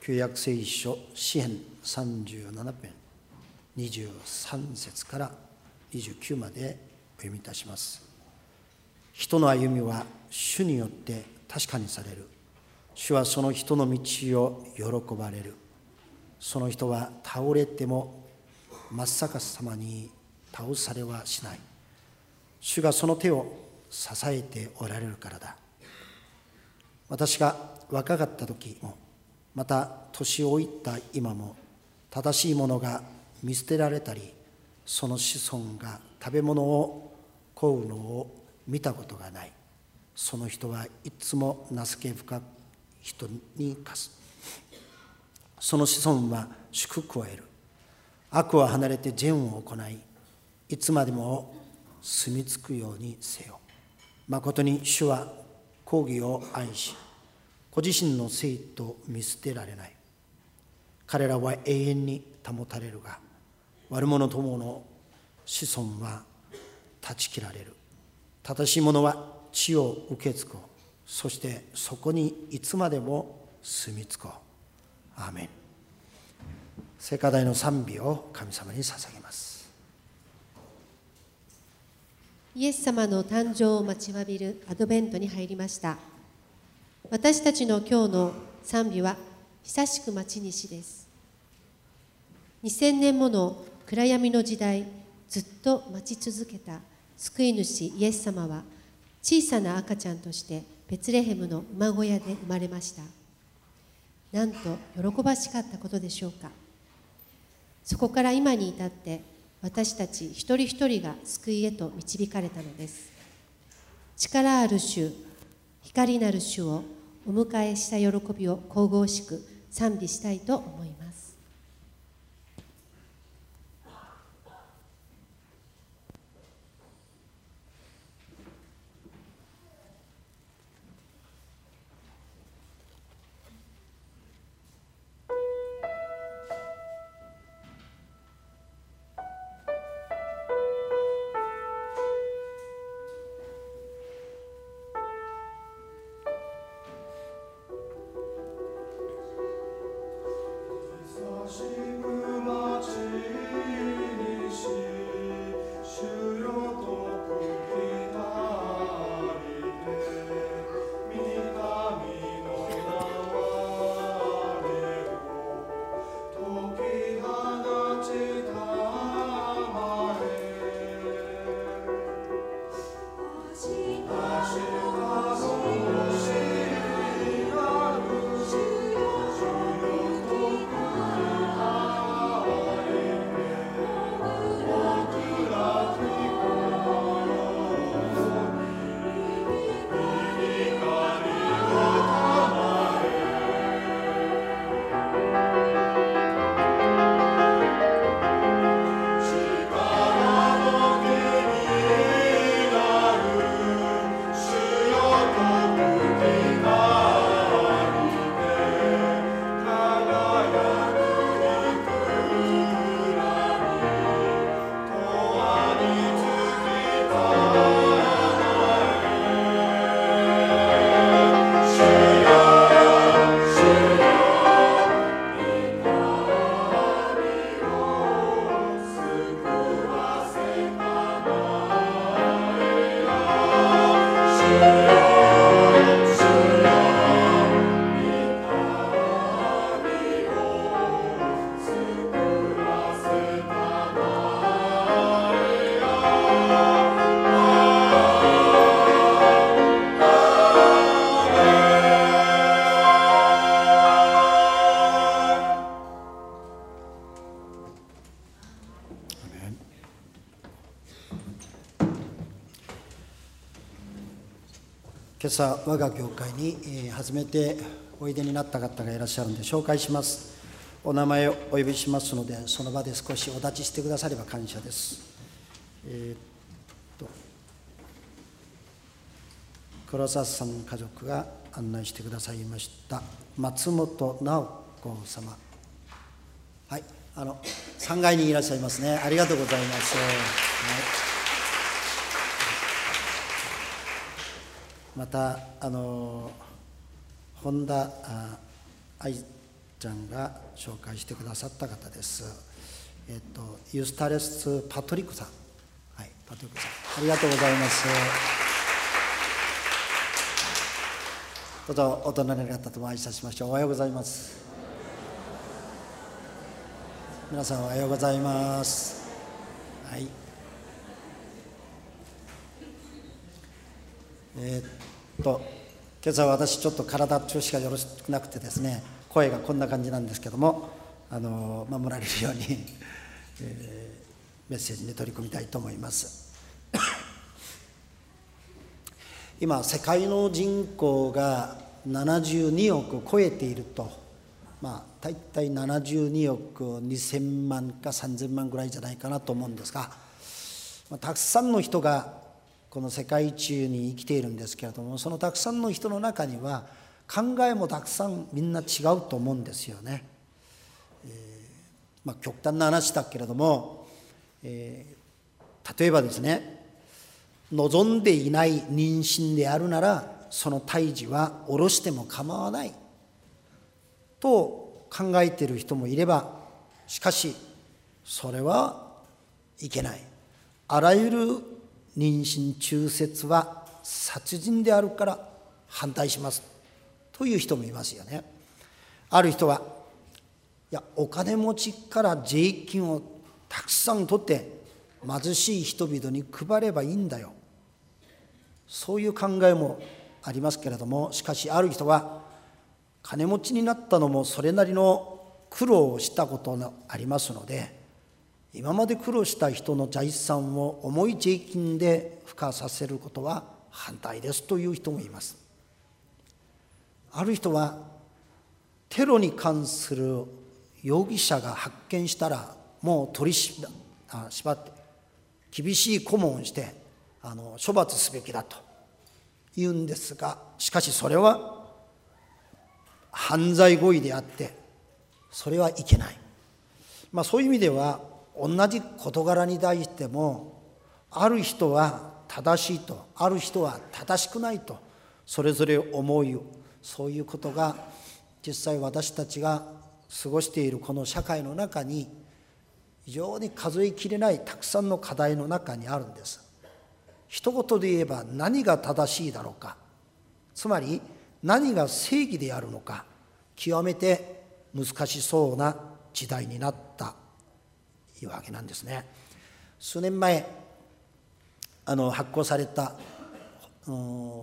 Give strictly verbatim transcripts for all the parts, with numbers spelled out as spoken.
旧約聖書詩編さんじゅうなな編にじゅうさん節からにじゅうきゅうまでお読みいたします。人の歩みは主によって確かにされる。主はその人の道を喜ばれる。その人は倒れても真っ逆さまに倒されはしない。主がその手を支えておられるからだ。私が若かった時も、また年老いた今も、正しいものが見捨てられたり、その子孫が食べ物を乞うのを見たことがない。その人はいつも情け深く人に課す。その子孫は祝福を得る。悪を離れて善を行い、いつまでも住み着くようにせよ。まことに主は公義を愛し、ご自身の生と見捨てられない。彼らは永遠に保たれるが、悪者どもの子孫は断ち切られる。正しい者は地を受け継ごう。そしてそこにいつまでも住み着こう。アーメン。聖歌台の賛美を神様に捧げます。 イエス様の誕生を待ちわびるアドベントに入りました。私たちの今日の賛美は久しく待ちにしです。にせんねんもの暗闇の時代、ずっと待ち続けた救い主イエス様は、小さな赤ちゃんとしてベツレヘムの馬小屋で生まれました。なんと喜ばしかったことでしょうか。そこから今に至って私たち一人一人が救いへと導かれたのです。力ある主、光なる主をお迎えした喜びを神々しく賛美したいと思います。 今朝我が教会に初めておいでになった方がいらっしゃるので紹介します。お名前をお呼びしますので、その場で少しお立ちしてくだされば感謝です。えー、っと黒沢さん家族が案内してくださいました松本直子様、はい、あのさんがいにいらっしゃいますね。ありがとうございます。はい、またあの本田愛ちゃんが紹介してくださった方です。えっとユスタレス・パトリックさん、はい、パトリックさん、ありがとうございます。どうぞお隣の方とも挨拶しましょう。おはようございます。皆さんおはようございます。はい。えー、っと今朝は私ちょっと体調子がよろしくなくてですね、声がこんな感じなんですけども、あの守られるように、えー、メッセージに取り組みたいと思います。今世界の人口がななじゅうにおく超えていると、まあ大体ななじゅうにおくにせんまんかさんぜんまんぐらいじゃないかなと思うんですが、まあ、たくさんの人がこの世界中に生きているんですけれども、そのたくさんの人の中には考えもたくさんみんな違うと思うんですよね。えーまあ、極端な話だけれども、えー、例えばですね、望んでいない妊娠であるならその胎児は下ろしても構わないと考えている人もいれば、しかしそれはいけない、あらゆる妊娠中絶は殺人であるから反対しますという人もいますよね。ある人は、いやお金持ちから税金をたくさん取って貧しい人々に配ればいいんだよ、そういう考えもありますけれども、しかしある人は、金持ちになったのもそれなりの苦労をしたことがありますので、今まで苦労した人の財産を重い税金で付加させることは反対ですという人もいます。ある人は、テロに関する容疑者が発見したらもう取り締まって厳しい顧問をしてあの処罰すべきだと言うんですが、しかしそれは犯罪行為であってそれはいけない。まあ、そういう意味では同じ事柄に対しても、ある人は正しいと、ある人は正しくないと、それぞれ思う、そういうことが実際私たちが過ごしているこの社会の中に非常に数えきれないたくさんの課題の中にあるんです。一言で言えば何が正しいだろうか、つまり何が正義であるのか、極めて難しそうな時代になったいうわけなんですね。数年前あの発行された、うん、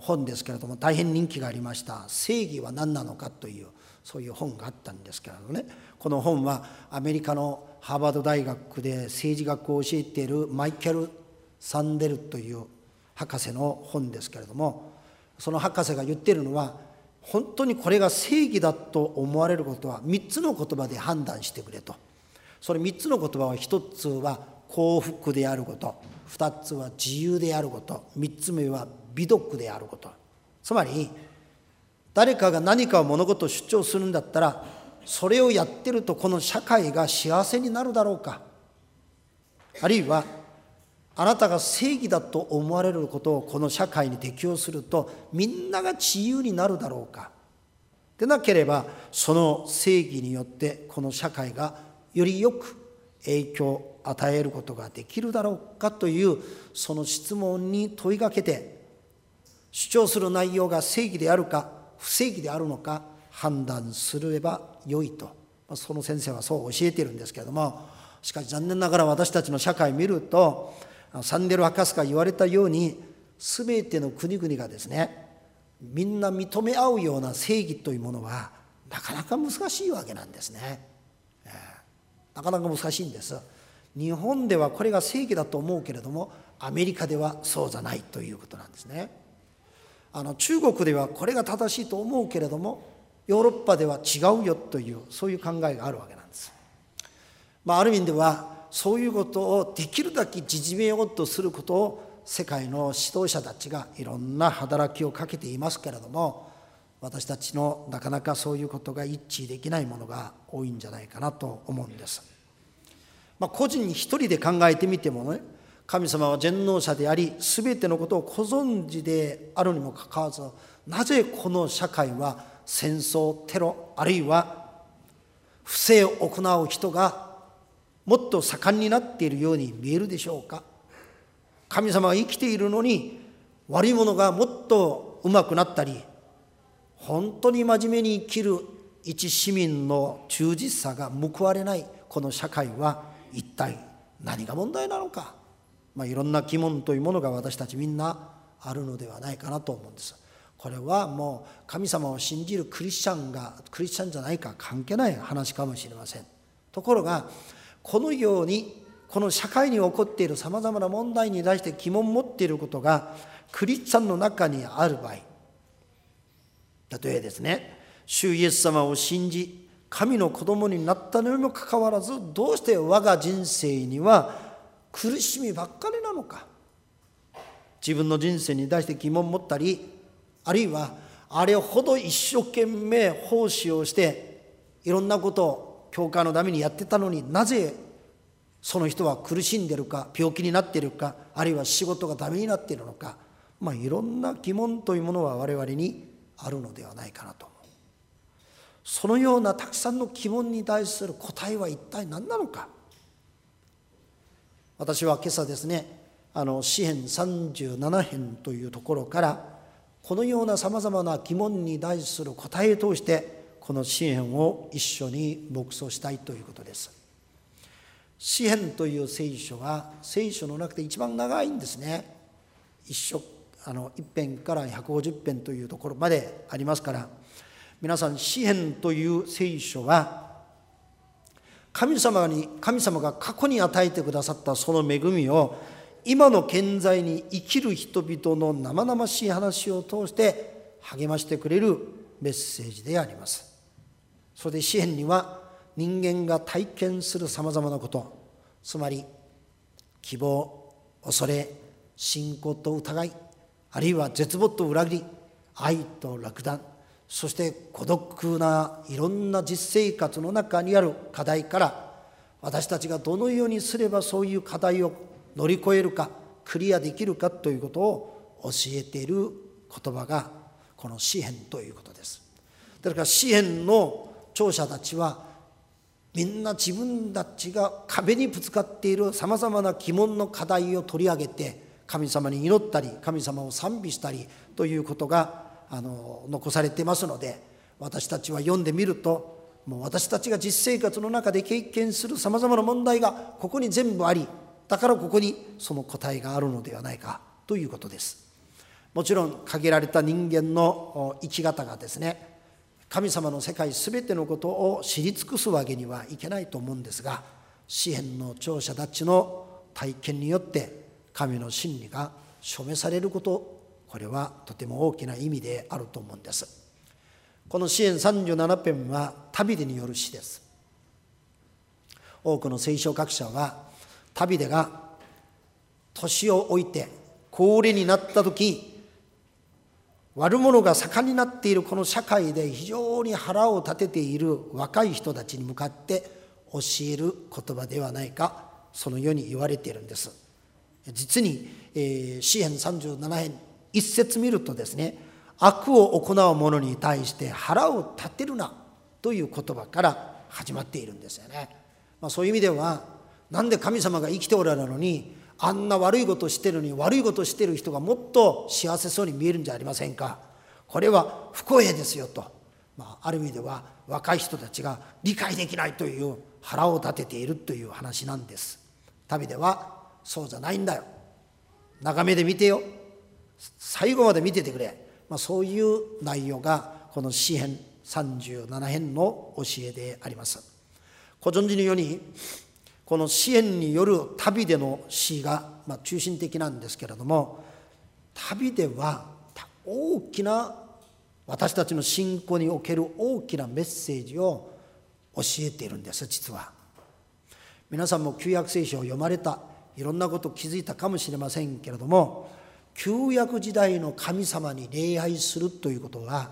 本ですけれども、大変人気がありました。正義は何なのかという、そういう本があったんですけれどもね、この本はアメリカのハーバード大学で政治学を教えているマイケル・サンデルという博士の本ですけれども、その博士が言っているのは、本当にこれが正義だと思われることはみっつの言葉で判断してくれと。それみっつの言葉は、ひとつは幸福であること、ふたつは自由であること、みっつめは美徳であること。つまり誰かが何か物事を主張するんだったら、それをやってるとこの社会が幸せになるだろうか、あるいはあなたが正義だと思われることをこの社会に適用するとみんなが自由になるだろうか。でなければその正義によってこの社会がよりよく影響を与えることができるだろうかという、その質問に問いかけて、主張する内容が正義であるか不正義であるのか判断すればよいと、その先生はそう教えているんですけれども、しかし残念ながら私たちの社会を見ると、サンデル博士が言われたように、すべての国々がですね、みんな認め合うような正義というものはなかなか難しいわけなんですね。えー、なかなか難しいんです。日本ではこれが正義だと思うけれども、アメリカではそうじゃないということなんですね。あの中国ではこれが正しいと思うけれども、ヨーロッパでは違うよという、そういう考えがあるわけなんです。まあ、ある意味ではそういうことをできるだけ縮めようとすることを世界の指導者たちがいろんな働きをかけていますけれども、私たちのなかなかそういうことが一致できないものが多いんじゃないかなと思うんです。まあ、個人に一人で考えてみてもね、神様は全能者であり、すべてのことをご存知であるにもかかわらず、なぜこの社会は戦争、テロ、あるいは不正を行う人がもっと盛んになっているように見えるでしょうか。神様が生きているのに悪いものがもっとうまくなったり、本当に真面目に生きる一市民の忠実さが報われないこの社会は一体何が問題なのか、まあ、いろんな疑問というものが私たちみんなあるのではないかなと思うんです。これはもう神様を信じるクリスチャンがクリスチャンじゃないか関係ない話かもしれません。ところがこのようにこの社会に起こっているさまざまな問題に対して疑問を持っていることがクリスチャンの中にある場合、例えですね、主イエス様を信じ神の子供になったのにもかかわらず、どうして我が人生には苦しみばっかりなのか、自分の人生に対して疑問を持ったり、あるいはあれほど一生懸命奉仕をしていろんなことを教会のためにやってたのに、なぜその人は苦しんでいるか、病気になっているか、あるいは仕事がダメになっているのか、まあ、いろんな疑問というものは我々にあるのではないかなと思う。そのようなたくさんの疑問に対する答えは一体何なのか。私は今朝ですね、あの詩編さんじゅうなな編というところからこのようなさまざまな疑問に対する答えを通してこの詩編を一緒に黙想したいということです。詩編という聖書は聖書の中で一番長いんですね。一書あの一編からひゃくごじゅう編というところまでありますから、皆さん詩編という聖書は神様に神様が過去に与えてくださったその恵みを今の現在に生きる人々の生々しい話を通して励ましてくれるメッセージであります。それで詩編には人間が体験するさまざまなこと、つまり希望、恐れ、信仰と疑い、あるいは絶望と裏切り、愛と落胆、そして孤独ないろんな実生活の中にある課題から、私たちがどのようにすればそういう課題を乗り越えるか、クリアできるかということを教えている言葉がこの詩編ということです。だから詩編の聴者たちはみんな自分たちが壁にぶつかっているさまざまな疑問の課題を取り上げて神様に祈ったり神様を賛美したりということがあの残されていますので、私たちは読んでみると、もう私たちが実生活の中で経験するさまざまな問題がここに全部あり、だからここにその答えがあるのではないかということです。もちろん限られた人間の生き方がですね、神様の世界すべてのことを知り尽くすわけにはいけないと思うんですが、詩編の聴者たちの体験によって神の真理が証明されること、これはとても大きな意味であると思うんです。この詩編さんじゅうなな編はダビデによる詩です。多くの聖書学者はダビデが年を置いて高齢になった時、悪者が盛んになっているこの社会で非常に腹を立てている若い人たちに向かって教える言葉ではないか、そのように言われているんです。実に、えー、詩編さんじゅうなな編一節見るとですね、悪を行う者に対して腹を立てるなという言葉から始まっているんですよね。まあ、そういう意味では、なんで神様が生きておられるのにあんな悪いことをしているのに、悪いことをしている人がもっと幸せそうに見えるんじゃありませんか。これは不公平ですよと、まあ、ある意味では若い人たちが理解できないという腹を立てているという話なんです。ダビデはそうじゃないんだよ、長めで見てよ、最後まで見ててくれ、まあ、そういう内容がこの詩編さんじゅうなな編の教えであります。ご存知のようにこの詩編によるダビデの詩がまあ中心的なんですけれども、ダビデは大きな私たちの信仰における大きなメッセージを教えているんです。実は皆さんも旧約聖書を読まれた、いろんなことを気づいたかもしれませんけれども、旧約時代の神様に礼拝するということは、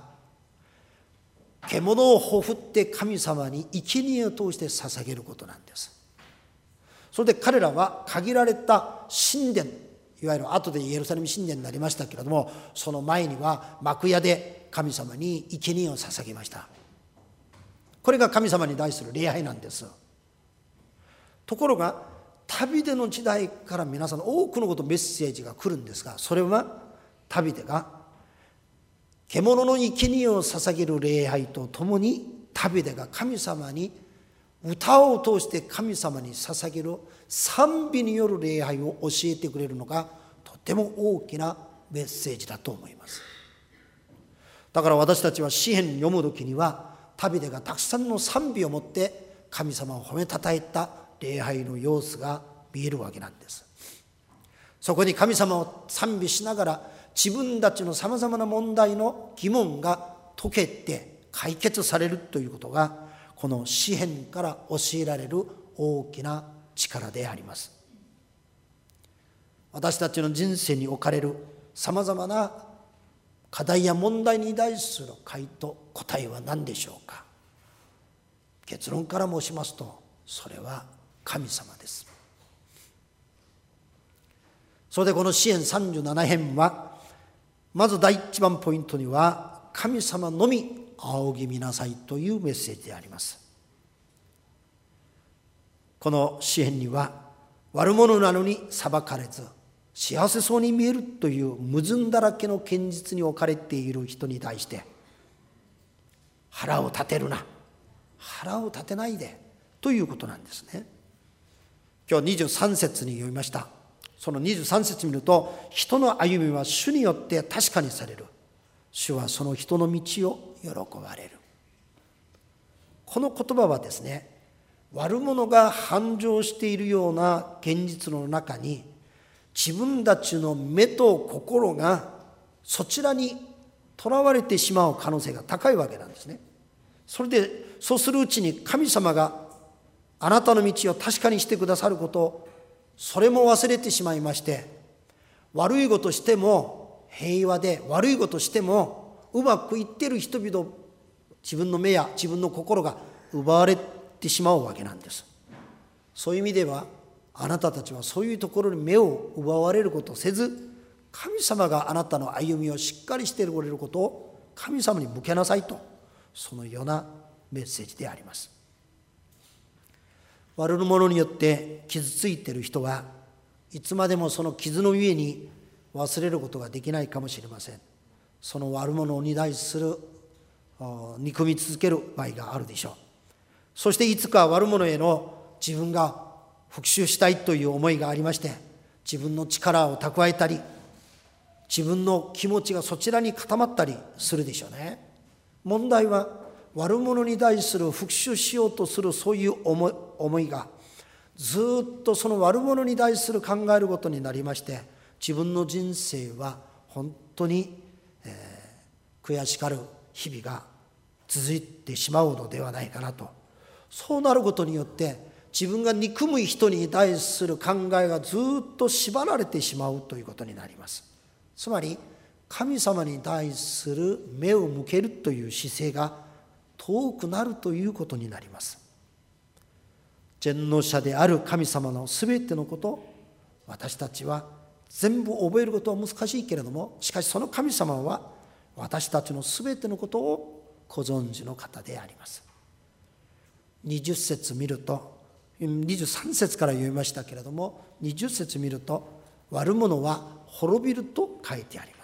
獣をほふって神様に生贄を通して捧げることなんです。それで彼らは限られた神殿、いわゆる後でイエルサレム神殿になりましたけれども、その前には幕屋で神様に生贄を捧げました。 これが神様に対する礼拝なんです。ところが旅での時代から皆さん多くのことメッセージが来るんですが、それは旅でが獣の生贄を捧げる礼拝とともに、旅でが神様に歌を通して神様に捧げる賛美による礼拝を教えてくれるのがとても大きなメッセージだと思います。だから私たちは詩編読むときには、旅でがたくさんの賛美を持って神様を褒めたたえた礼拝の様子が見えるわけなんです。そこに神様を賛美しながら、自分たちのさまざまな問題の疑問が解けて解決されるということが、この詩編から教えられる大きな力であります。私たちの人生に置かれるさまざまな課題や問題に対する回答、答えは何でしょうか。結論から申しますと、それは神様です。それでこの詩編さんじゅうなな編は、まず第一番ポイントには、神様のみ仰ぎ見なさいというメッセージであります。この詩編には、悪者なのに裁かれず幸せそうに見えるという矛盾だらけの現実に置かれている人に対して、腹を立てるな、腹を立てないでということなんですね。今日にじゅうさん節に読みました。そのにじゅうさん節見ると、人の歩みは主によって確かにされる。主はその人の道を喜ばれる。この言葉はですね、悪者が繁盛しているような現実の中に、自分たちの目と心がそちらにとらわれてしまう可能性が高いわけなんですね。それでそうするうちに、神様があなたの道を確かにしてくださることを、それも忘れてしまいまして、悪いことしても平和で、悪いことしてもうまくいっている人々、自分の目や自分の心が奪われてしまうわけなんです。そういう意味では、あなたたちはそういうところに目を奪われることをせず、神様があなたの歩みをしっかりしておられることを神様に向けなさいと、そのようなメッセージであります。悪者によって傷ついている人はいつまでもその傷の上に忘れることができないかもしれません。その悪者に対する憎み続ける場合があるでしょう。そしていつか悪者への自分が復讐したいという思いがありまして、自分の力を蓄えたり、自分の気持ちがそちらに固まったりするでしょうね。問題は、悪者に対する復讐しようとするそういう思い、思いがずっとその悪者に対する考えることになりまして、自分の人生は本当に、えー、悔しがる日々が続いてしまうのではないかなと。そうなることによって自分が憎む人に対する考えがずっと縛られてしまうということになります。つまり神様に対する目を向けるという姿勢が遠くなるということになります。全能者である神様のすべてのこと、私たちは全部覚えることは難しいけれども、しかしその神様は私たちのすべてのことをご存知の方であります。にじゅっ節見ると、にじゅうさん節から読みましたけれども、にじゅっ節見ると、悪者は滅びると書いてあります。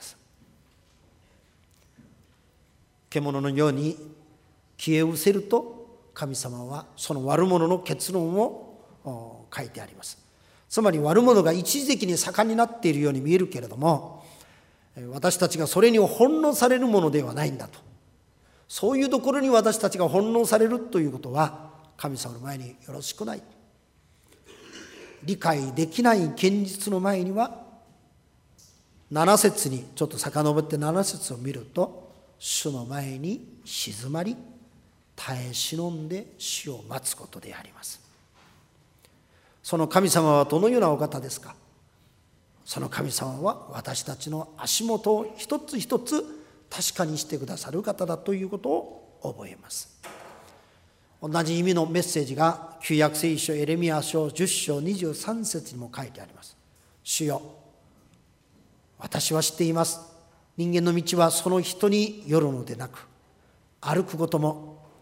獣のように消え失せると、神様はその悪者の結論を書いてあります。つまり悪者が一時的に盛んになっているように見えるけれども、私たちがそれに翻弄されるものではないんだと。そういうところに私たちが翻弄されるということは、神様の前によろしくない。理解できない現実の前には、なな節にちょっと遡ってなな節を見ると、主の前に静まり、耐え忍んで主を待つことであります。その神様はどのようなお方ですか。その神様は私たちの足元を一つ一つ確かにしてくださる方だということを覚えます。同じ意味のメッセージが旧約聖書エレミヤ書じゅっ章にじゅうさん節にも書いてあります。主よ、私は知っています。人間の道はその人によるのでなく、歩くことも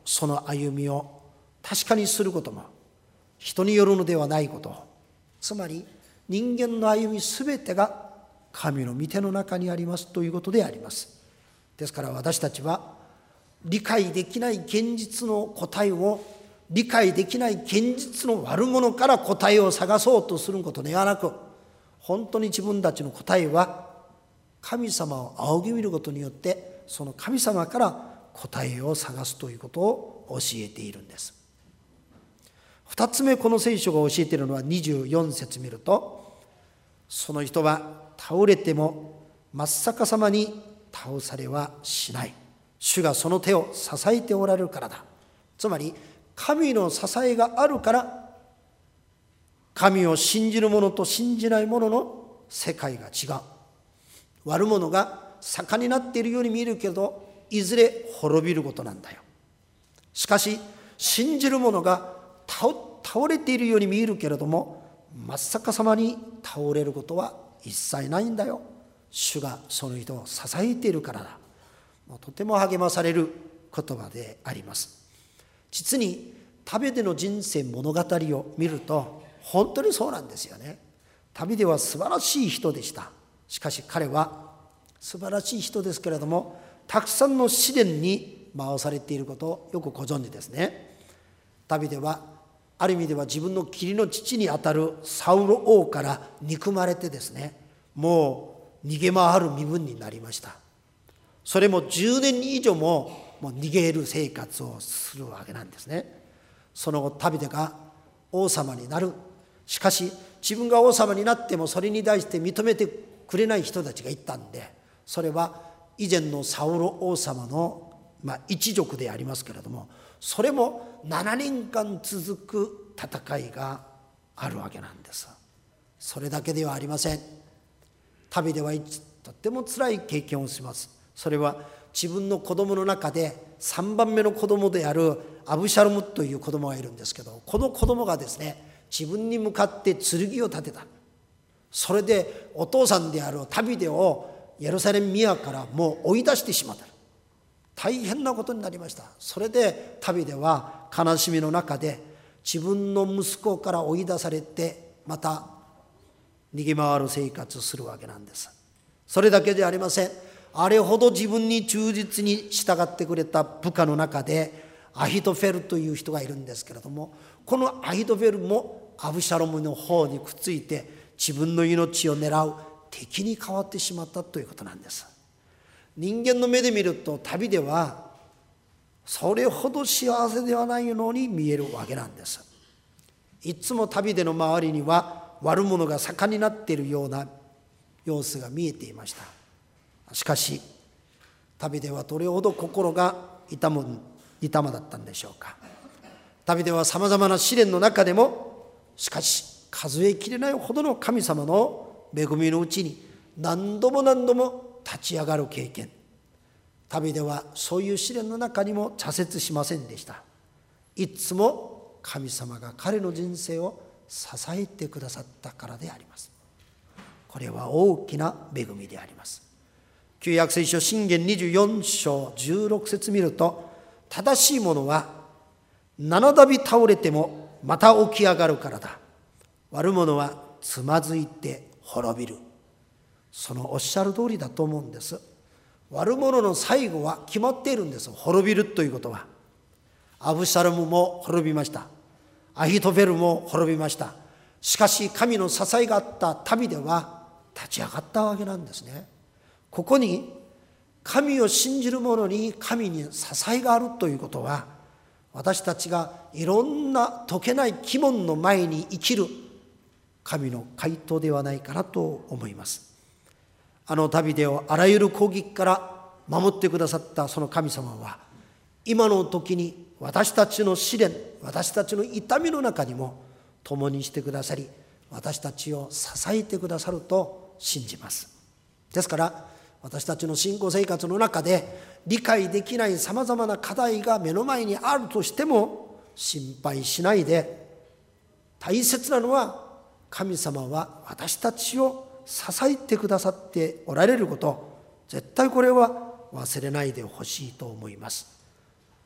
その歩みを確かにすることも人によるのではないこと、つまり人間の歩みすべてが神の御手の中にありますということであります。ですから私たちは理解できない現実の答えを、理解できない現実の悪者から答えを探そうとすることではなく、本当に自分たちの答えは神様を仰ぎ見ることによって、その神様から答えを探すということを教えているんです。二つ目、この聖書が教えているのはにじゅうよん節見ると、その人は倒れても真っ逆さまに倒されはしない。主がその手を支えておられるからだ。つまり神の支えがあるから、神を信じる者と信じない者の世界が違う。悪者が盛んになっているように見えるけど、いずれ滅びることなんだよ。しかし信じる者が倒倒れているように見えるけれども、真っ逆さまに倒れることは一切ないんだよ。主がその人を支えているからだ。もうとても励まされる言葉であります。実にダビデの人生物語を見ると本当にそうなんですよね。ダビデは素晴らしい人でした。しかし彼は素晴らしい人ですけれども、たくさんの試練に回されていることをよくご存知ですね。ダビデはある意味では自分の義理の父にあたるサウロ王から憎まれてですね、もう逃げ回る身分になりました。それもじゅうねん以上ももう逃げる生活をするわけなんですね。その後ダビデが王様になる。しかし自分が王様になってもそれに対して認めてくれない人たちがいたんで、それは以前のサウロ王様の、まあ、一族でありますけれども、それもななねんかん続く戦いがあるわけなんです。それだけではありません。ダビデはとってもつらい経験をします。それは自分の子供の中でさんばんめの子供であるアブシャロムという子供がいるんですけど、この子供がですね、自分に向かって剣を立てた。それでお父さんであるダビデをエルサレム宮からもう追い出してしまった。大変なことになりました。それでダビデは悲しみの中で自分の息子から追い出されて、また逃げ回る生活をするわけなんです。それだけではありません。あれほど自分に忠実に従ってくれた部下の中でアヒトフェルという人がいるんですけれども、このアヒトフェルもアブシャロムの方にくっついて自分の命を狙う敵に変わってしまったということなんです。人間の目で見るとダビデはそれほど幸せではないのに見えるわけなんです。いつもダビデの周りには悪者が盛んになっているような様子が見えていました。しかしダビデはどれほど心が痛む痛まだったんでしょうか。ダビデはさまざまな試練の中でも、しかし数えきれないほどの神様の恵みのうちに何度も何度も立ち上がる経験。ダビデはそういう試練の中にも挫折しませんでした。いつも神様が彼の人生を支えてくださったからであります。これは大きな恵みであります。旧約聖書箴言にじゅうよん章じゅうろく節見ると、正しい者は七度倒れてもまた起き上がるからだ。悪者はつまずいて滅びる。そのおっしゃる通りだと思うんです。悪者の最後は決まっているんです。滅びるということは。アブシャロムも滅びました。アヒトフェルも滅びました。しかし神の支えがあったダビデは立ち上がったわけなんですね。ここに神を信じる者に神に支えがあるということは、私たちがいろんな解けない鬼門の前に生きる神の回答ではないかなと思います。あのダビデをあらゆる攻撃から守ってくださったその神様は、今の時に私たちの試練、私たちの痛みの中にも共にしてくださり、私たちを支えてくださると信じます。ですから私たちの信仰生活の中で理解できないさまざまな課題が目の前にあるとしても心配しないで、大切なのは神様は私たちを支えてくださっておられること、絶対これは忘れないでほしいと思います。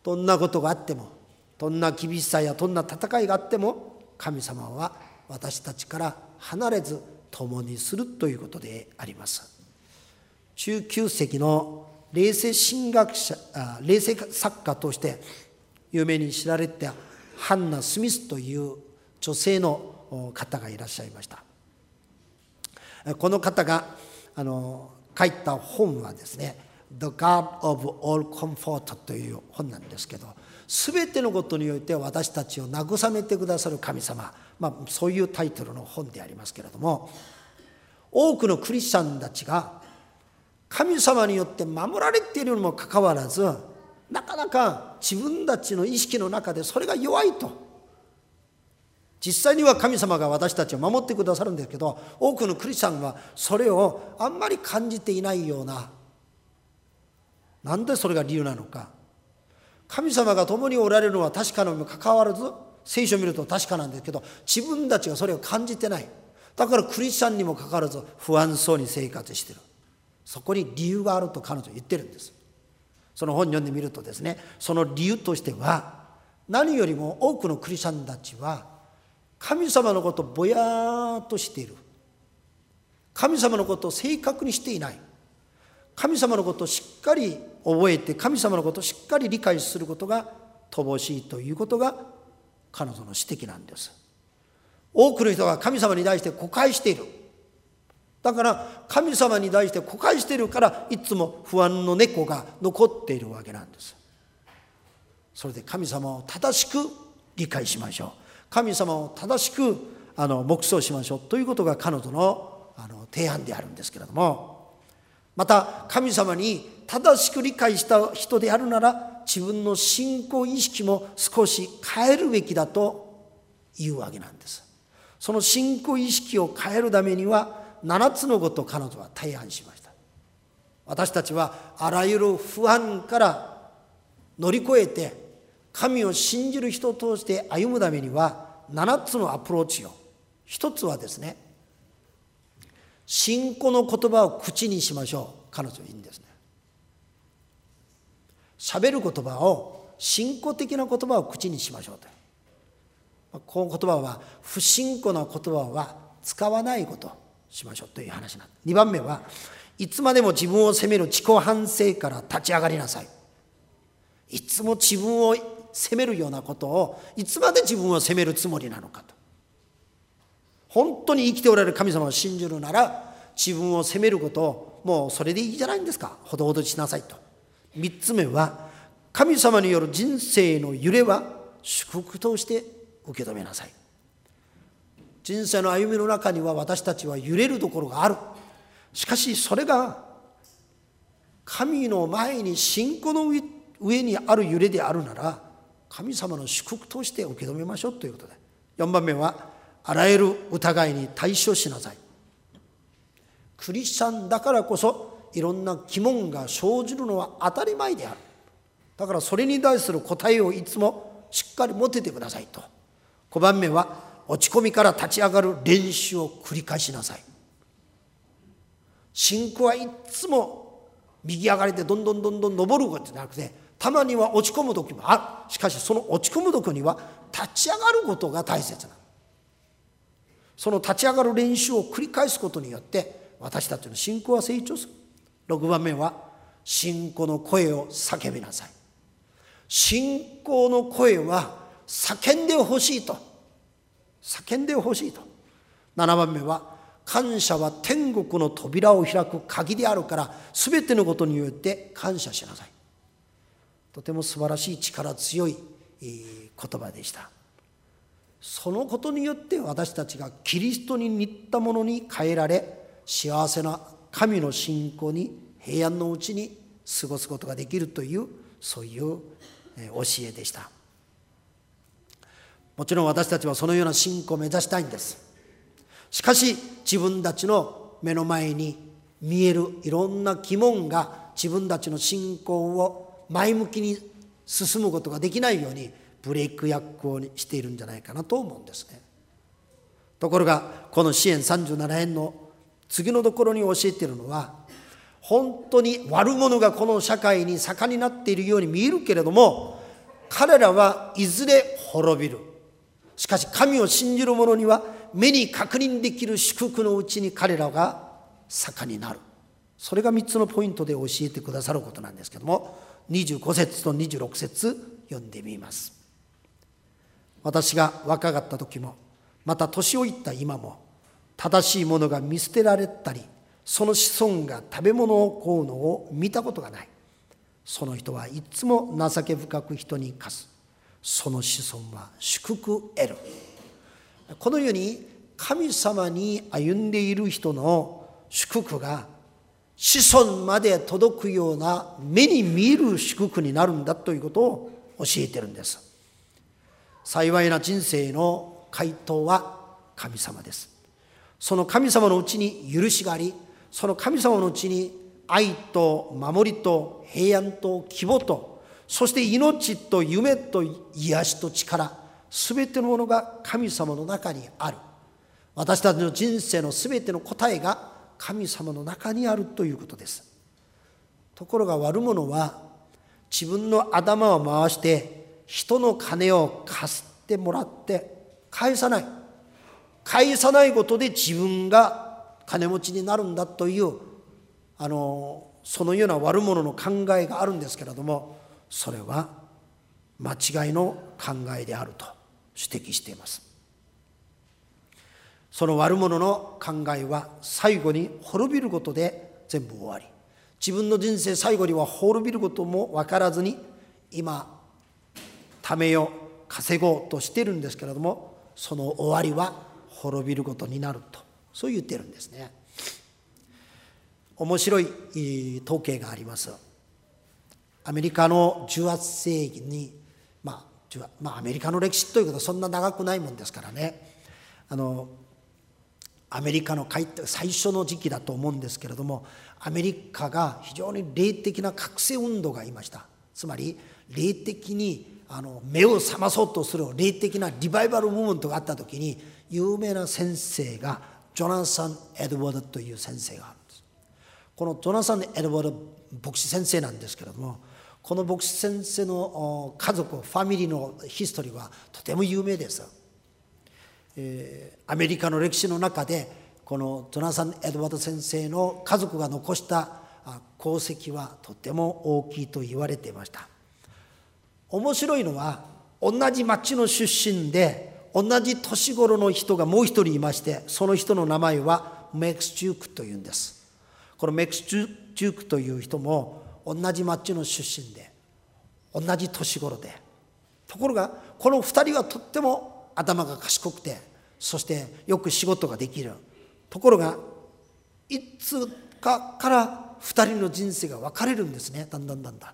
どんなことがあっても、どんな厳しさやどんな戦いがあっても、神様は私たちから離れず共にするということであります。じゅうきゅうせきの霊性神学者、霊性作家として有名に知られたハンナ・スミスという女性の方がいらっしゃいました。この方があの書いた本はですね、The God of All Comfort という本なんですけど、すべてのことにおいて私たちを慰めてくださる神様、まあ、そういうタイトルの本でありますけれども、多くのクリスチャンたちが神様によって守られているにもかかわらず、なかなか自分たちの意識の中でそれが弱いと。実際には神様が私たちを守ってくださるんですけど、多くのクリスチャンはそれをあんまり感じていないような。なんでそれが理由なのか。神様が共におられるのは確かなのにもかかわらず、聖書を見ると確かなんですけど、自分たちがそれを感じてない。だからクリスチャンにもかかわらず不安そうに生活している。そこに理由があると彼女は言ってるんです。その本を読んでみるとですね、その理由としては、何よりも多くのクリスチャンたちは神様のことをぼやーっとしている。神様のことを正確にしていない。神様のことをしっかり覚えて、神様のことをしっかり理解することが乏しいということが彼女の指摘なんです。多くの人が神様に対して誤解している。だから神様に対して誤解しているから、いつも不安の猫が残っているわけなんです。それで神様を正しく理解しましょう。神様を正しくあの黙想しましょうということが彼女のあの提案であるんですけれども、また神様に正しく理解した人であるなら、自分の信仰意識も少し変えるべきだというわけなんです。その信仰意識を変えるためにはななつのことを彼女は提案しました。私たちはあらゆる不安から乗り越えて神を信じる人として歩むためにはななつのアプローチを。一つはですね、信仰の言葉を口にしましょう。彼女はいいんですね。喋る言葉を、信仰的な言葉を口にしましょうと。この言葉は不信仰な言葉は使わないことしましょうという話なんです。にばんめは、いつまでも自分を責める自己反省から立ち上がりなさい。いつも自分を責めるようなことを、いつまで自分を責めるつもりなのかと。本当に生きておられる神様を信じるなら、自分を責めることをもうそれでいいじゃないんですか。ほどほどにしなさいと。みっつめは、神様による人生の揺れは祝福として受け止めなさい。人生の歩みの中には私たちは揺れるところがある。しかしそれが神の前に信仰の上にある揺れであるなら、神様の祝福として受け止めましょうということで、よんばんめは、あらゆる疑いに対処しなさい。クリスチャンだからこそいろんな疑問が生じるのは当たり前である。だからそれに対する答えをいつもしっかり持ててくださいと。ごばんめは、落ち込みから立ち上がる練習を繰り返しなさい。信仰はいつも右上がりでどんどんどんどん上ることじゃなくて、たまには落ち込む時もある。しかしその落ち込む時には立ち上がることが大切な。その立ち上がる練習を繰り返すことによって私たちの信仰は成長する。ろくばんめは、信仰の声を叫びなさい。信仰の声は叫んでほしいと。叫んでほしいと。ななばんめは、感謝は天国の扉を開く鍵であるから、すべてのことによって感謝しなさい。とても素晴らしい力強い言葉でした。そのことによって私たちがキリストに似たものに変えられ、幸せな神の信仰に平安のうちに過ごすことができるという、そういう教えでした。もちろん私たちはそのような信仰を目指したいんです。しかし自分たちの目の前に見えるいろんな疑問が自分たちの信仰を前向きに進むことができないようにブレーク役をしているんじゃないかなと思うんですね。ところがこの詩編さんじゅうなな編の次のところに教えているのは、本当に悪者がこの社会に盛んになっているように見えるけれども、 彼らはいずれ滅びる。しかし神を信じる者には目に確認できる祝福のうちに彼らが盛んになる。それがみっつのポイントで教えてくださることなんですけども、にじゅうご節とにじゅうろく節読んでみます。私が若かった時も、また年老いた今も、正しいものが見捨てられたり、その子孫が食べ物を乞うのを見たことがない。その人はいつも情け深く人に貸す。その子孫は祝福を得る。このように神様に歩んでいる人の祝福が子孫まで届くような目に見える祝福になるんだということを教えているんです。幸いな人生の回答は神様です。その神様のうちに許しがあり、その神様のうちに愛と守りと平安と希望と、そして命と夢と癒しと力、すべてのものが神様の中にある。私たちの人生のすべての答えが神様の中にあるということです。ところが悪者は自分の頭を回して人の金を貸してもらって返さない。返さないことで自分が金持ちになるんだという、あの、そのような悪者の考えがあるんですけれども、それは間違いの考えであると指摘しています。その悪者の考えは最後に滅びることで全部終わり、自分の人生最後には滅びることも分からずに、今ためよう稼ごうとしているんですけれども、その終わりは滅びることになると、そう言ってるんですね。面白い統計があります。アメリカのじゅうはっ世紀に、まあ、まあ、アメリカの歴史ということはそんな長くないもんですからね、あのアメリカの最初の時期だと思うんですけれども、アメリカが非常に霊的な覚醒運動がいました。つまり霊的にあの目を覚まそうとする霊的なリバイバルムーブメントがあった時に、有名な先生がジョナサン・エドワードという先生があるんです。このジョナサン・エドワード牧師先生なんですけれども、この牧師先生の家族、ファミリーのヒストリーはとても有名です。えー、アメリカの歴史の中でこのジョナサン・エドワード先生の家族が残した功績はとても大きいと言われていました。面白いのは、同じ町の出身で同じ年頃の人がもう一人いまして、その人の名前はメクスチュークというんです。このメクスチュークという人も同じ町の出身で同じ年頃で、ところがこの二人はとっても頭が賢くて、そしてよく仕事ができる。ところがいつかから二人の人生が分かれるんですね。だんだんだんだん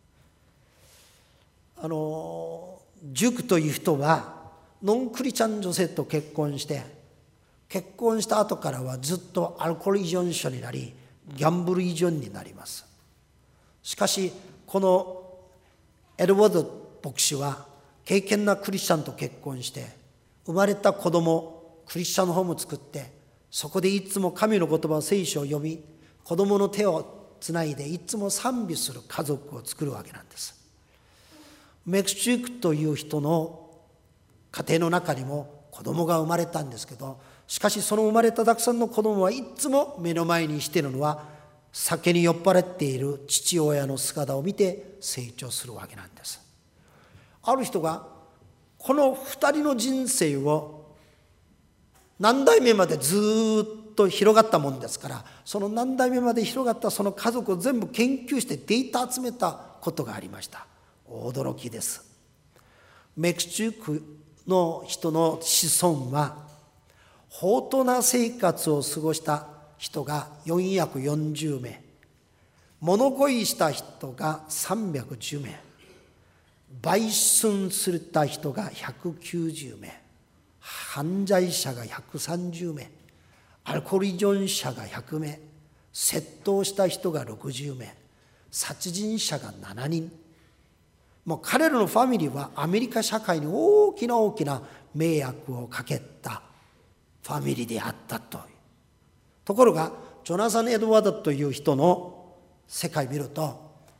あのジュークという人はノンクリスチャン女性と結婚して、結婚した後からはずっとアルコール依存症になり、ギャンブル依存になります。しかしこのエドワード牧師は敬虔なクリスチャンと結婚して、生まれた子供クリスチャンホームを作って、そこでいつも神の言葉、聖書を読み、子供の手をつないでいつも賛美する家族を作るわけなんです。メクチュークという人の家庭の中にも子供が生まれたんですけど、しかしその生まれたたくさんの子供はいつも目の前にしているのは、酒に酔っ払っている父親の姿を見て成長するわけなんです。ある人がこの二人の人生を何代目までずっと広がったもんですから、その何代目まで広がったその家族を全部研究してデータ集めたことがありました。驚きです。メクチュークの人の子孫は、放蕩な生活を過ごした人がよんひゃくよんじゅうめい、物乞いした人がさんびゃくじゅうめい、売春するた人がひゃくきゅうじゅうめい、犯罪者がひゃくさんじゅうめい、アルコール依存者がひゃくめい、窃盗した人がろくじゅうめい、殺人者がななにん。もう彼らのファミリーはアメリカ社会に大きな大きな迷惑をかけたファミリーであったという。ところがジョナサン・エドワードという人の世界を見ると、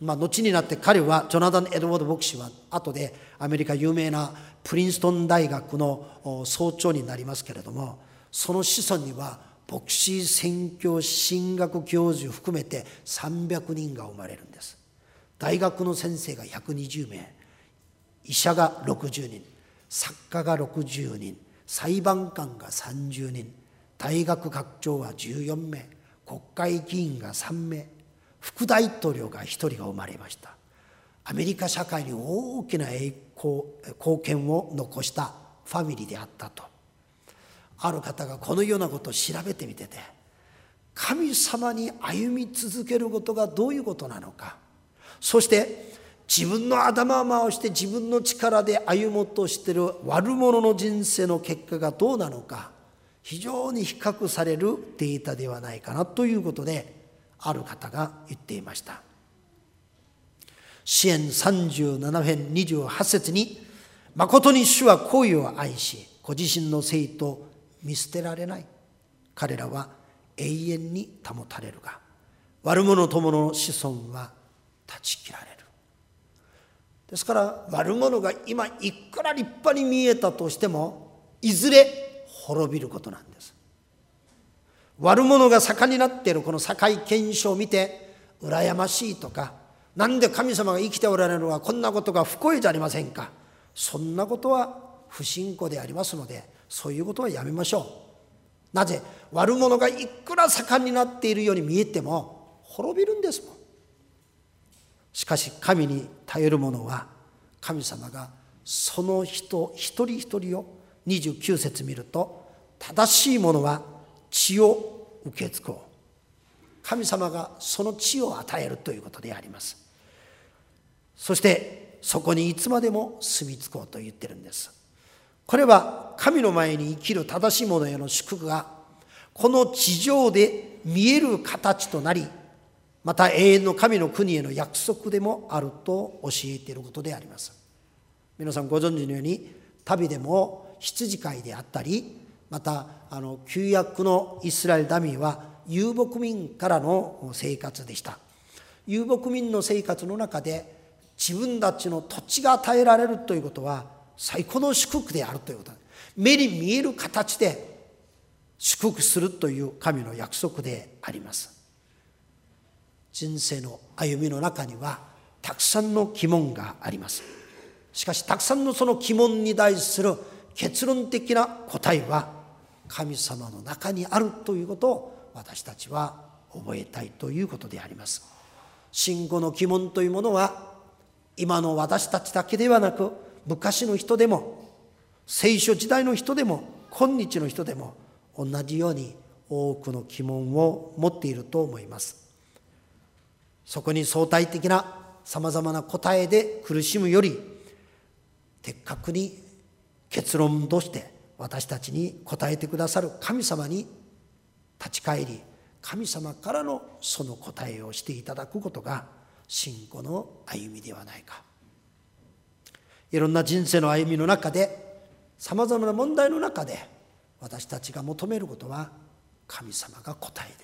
まあ、後になって彼はジョナタン・エドワード牧師は後でアメリカ有名なプリンストン大学の総長になりますけれども、その子孫には牧師、宣教師、神学教授含めてさんびゃくにんが生まれるんです。大学の先生がひゃくにじゅうめい、医者がろくじゅうにん、作家がろくじゅうにん、裁判官がさんじゅうにん、大学学長はじゅうよんめい、国会議員がさんめい、副大統領がひとりが生まれました。アメリカ社会に大きな栄光貢献を残したファミリーであったと。ある方がこのようなことを調べてみてて、神様に歩み続けることがどういうことなのか、そして自分の頭を回して自分の力で歩もうとしている悪者の人生の結果がどうなのか、非常に比較されるデータではないかなということで、ある方が言っていました。詩編さんじゅうなな編にじゅうはち節に、誠に主は恋を愛し、ご自身の生徒を見捨てられない。彼らは永遠に保たれるが、悪者友の子孫は断ち切られる。ですから悪者が今いくら立派に見えたとしても、いずれ滅びることなんです。悪者が盛んになっているこの社会現象を見て羨ましいとか、なんで神様が生きておられるのはこんなことが不幸じゃありませんか、そんなことは不信仰でありますので、そういうことはやめましょう。なぜ、悪者がいくら盛んになっているように見えても滅びるんですもん。しかし神に頼る者は、神様がその人一人一人をにじゅうきゅう節見ると、正しい者は地を受け継ごう。神様がその地を与えるということであります。そしてそこにいつまでも住み着こうと言ってるんです。これは神の前に生きる正しい者への祝福がこの地上で見える形となり、また永遠の神の国への約束でもあると教えていることであります。皆さんご存知のように、旅でも羊飼いであったり、またあの旧約のイスラエル民は遊牧民からの生活でした。遊牧民の生活の中で自分たちの土地が与えられるということは最高の祝福であるということです。目に見える形で祝福するという神の約束であります。人生の歩みの中にはたくさんの疑問があります。しかしたくさんのその疑問に対する結論的な答えは神様の中にあるということを私たちは覚えたいということであります。信仰の疑問というものは今の私たちだけではなく、昔の人でも聖書時代の人でも今日の人でも同じように多くの疑問を持っていると思います。そこに相対的なさまざまな答えで苦しむより、的確に結論として私たちに答えてくださる神様に立ち返り、神様からのその答えをしていただくことが信仰の歩みではないか。いろんな人生の歩みの中で、さまざまな問題の中で私たちが求めることは神様が答えです。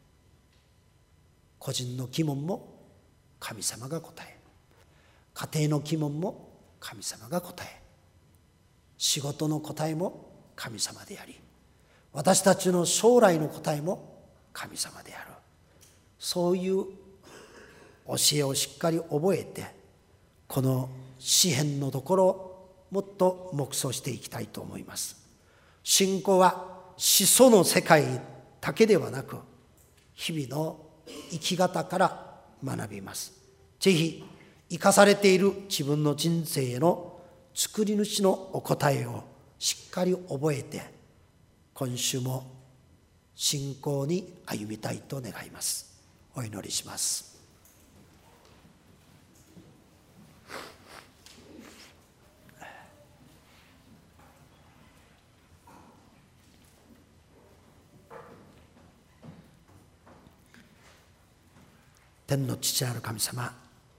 個人の疑問も神様が答え、家庭の疑問も神様が答え、仕事の答えも神様であり、私たちの将来の答えも神様である。そういう教えをしっかり覚えて、この詩編のところをもっと黙想していきたいと思います。信仰は始祖の世界だけではなく、日々の生き方から学びます。ぜひ生かされている自分の人生への作り主のお答えをしっかり覚えて、今週も信仰に歩みたいと願います。お祈りします。天の父なる神様、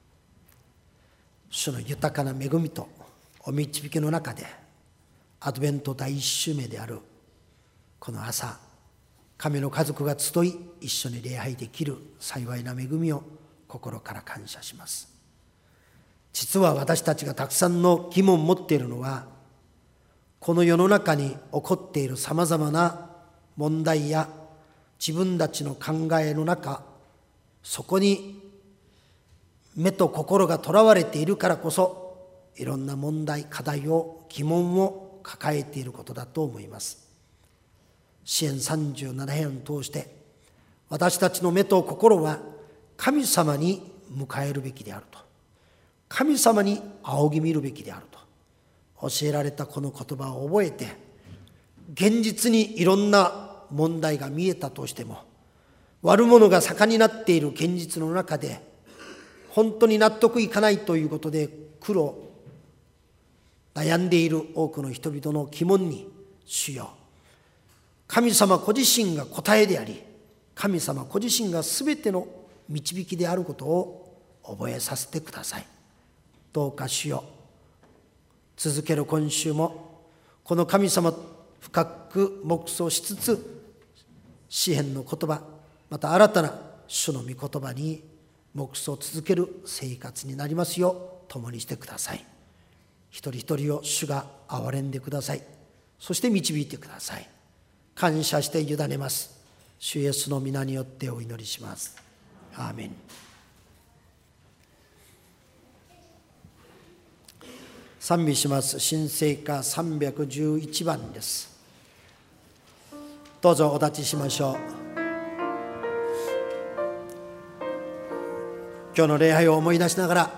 主の豊かな恵みとお導きの中で、アドベント第一週目であるこの朝、神の家族が集い一緒に礼拝できる幸いな恵みを心から感謝します。実は私たちがたくさんの疑問を持っているのは、この世の中に起こっているさまざまな問題や自分たちの考えの中、そこに目と心がとらわれているからこそ、いろんな問題、課題を、疑問を抱えていることだと思います。詩編さんじゅうなな編を通して、私たちの目と心は神様に向かえるべきであると、神様に仰ぎ見るべきであると教えられたこの言葉を覚えて、現実にいろんな問題が見えたとしても、悪者が盛んになっている現実の中で、本当に納得いかないということで苦労、悩んでいる多くの人々の疑問に、主よ、神様ご自身が答えであり、神様ご自身がすべての導きであることを覚えさせてください。どうか主よ、続ける今週もこの神様深く黙想しつつ、詩編の言葉、また新たな主の御言葉に黙想を続ける生活になりますよう共にしてください。一人一人を主が憐れんでください。そして導いてください。感謝して委ねます。主イエスの皆によってお祈りします。アーメン。賛美します。新聖歌さんびゃくじゅういちばんです。どうぞお立ちしましょう。今日の礼拝を思い出しながら、